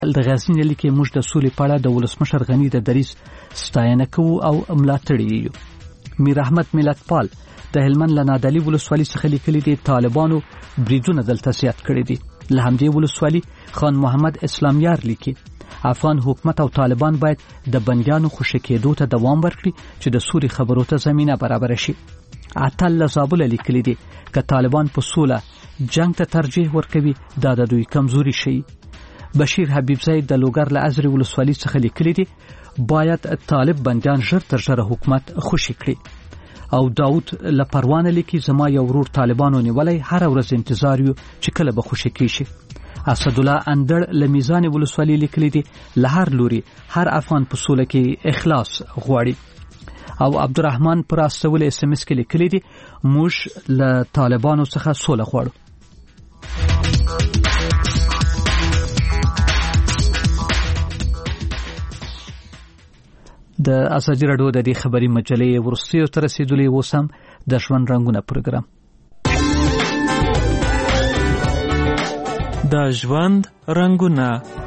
د غزنی لیکي موږ د سولې په اړه د ولسمشر غنی د دریځ ستاینه کوو او ملاتړ یو. میر احمد ملتپال د هلمند له نادعلي ولسوالۍ څخه لیکلي دي طالبانو بریدونه دلته زیات کړي دي. له همدې ولسوالۍ خان محمد اسلامیار لیکي افغان حکومت او طالبان باید د بندیانو خوشي کېدو ته دوام ورکړي چې د سولې خبرو ته زمينه برابر شي. عطل لزابل لیکلي دي که طالبان په سوله جنگ ته ترجیح ورکوي دا د دوی کمزوري شي. بشیر حبیب زید د لوګر له ازري ولسوالۍ څخه لیکلي دي باید طالب بندیان ژر تر ژره حکومت خوشي کړي. او داود لپروانه لیکي زما یو ورور طالبانو نیولای هر ورځ انتظار یو چې کله به خوشي کیشي. اسد الله اندړ له میزان ولسوالۍ لیکلي دي لهر لوري هر افغان په سوله کې اخلاص غواړي. او عبدالرحمن پر استول اس ام اس کې لیکلي دي موږ له طالبانو څخه سوله غواړو. د ازادي راډیو د دې خبري مجلې ورستیو تر رسیدلې وسم د ژوند رنگونه پروګرام. د ژوند رنگونه.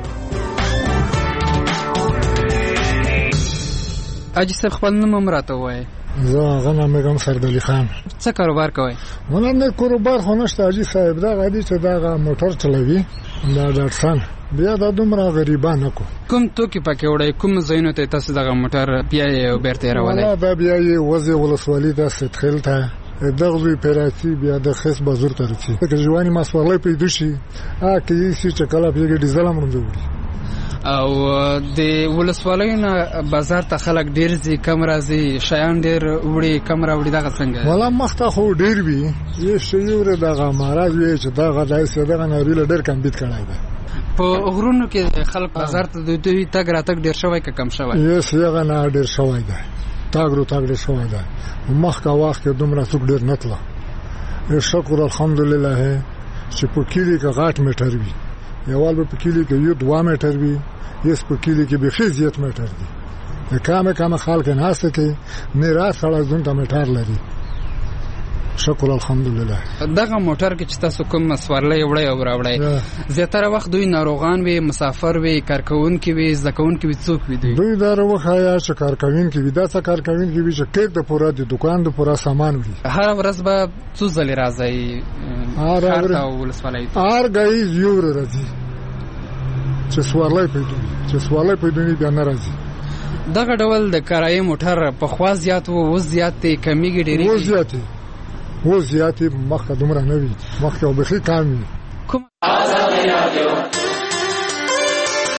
اجي صاحب خپل نوم مراته وای. زه غنا مګم سردلی خان. څه کاروبار کوي؟ ولنه کاروبار خو نشته اجي صاحب دا غادي چې دا موټر چلوي دا ډاټسان بیا دا دومره غریبانه کو. کوم توکي پکې وړي کوم زینو ته تاسو دغه موټر بیا یې بیرته راولای؟ دا بیا یې وځي ولسوالۍ د ستخیل ته دغه پیراتی بیا د خص بازار ته رسي. که ځواني مسولې پیدا شي کې چې چکلا پیږي ډیزل هم راځي. او د ولسوالیو بازار ته خلک ډیر زی کم راځي شیان ډیر وړي کم راوړي دغه څنګه؟ ولا مخته خو ډیر وی یې شیور دغه مارز وی چې دغه دایسه دغه نویل ډیر کم بیت کړای دی. په غرونو کې خلک بازار ته د دوی تګ راتګ ډیر شوی که کم شوی؟ یې سیغه نه ډیر شوی دی. تاګ ډیر شوی دی. مخکې وخت کې دومره څوک ډیر نتله. شکر الحمدلله چې په کلی کې غاټ میټر وی یوال په کلی کې یو 2 میټر وی یس په کلی کې به خزیت میټر دی. کامه خلک نه هسته کې نه راځه سره ځون ته میټر لري. شکر الحمدلله. دغه موټر کې چې تاسو کوم مسورلې وړي او راوړي زیاتره وخت دوی ناروغان وي مسافر وي کارکون کې وي ځکون کې وي څوک وي دوی دا وخایا چې کارکوین کې وي دا څه کارکوین کې وي چې کېک د پوره د دکان د پوره سامان وي. هر ورځ به څو ځلې راځي هر تا ولسوالۍ هر غي یو راځي چې سوالای په دنیا بیا ناراضي. دغه ډول د کرایې موټر په خوا زیات وو زیات کمیږي ډېری وو زیاتې مخه دومره نه وي مخه او بخي کم وي. کوم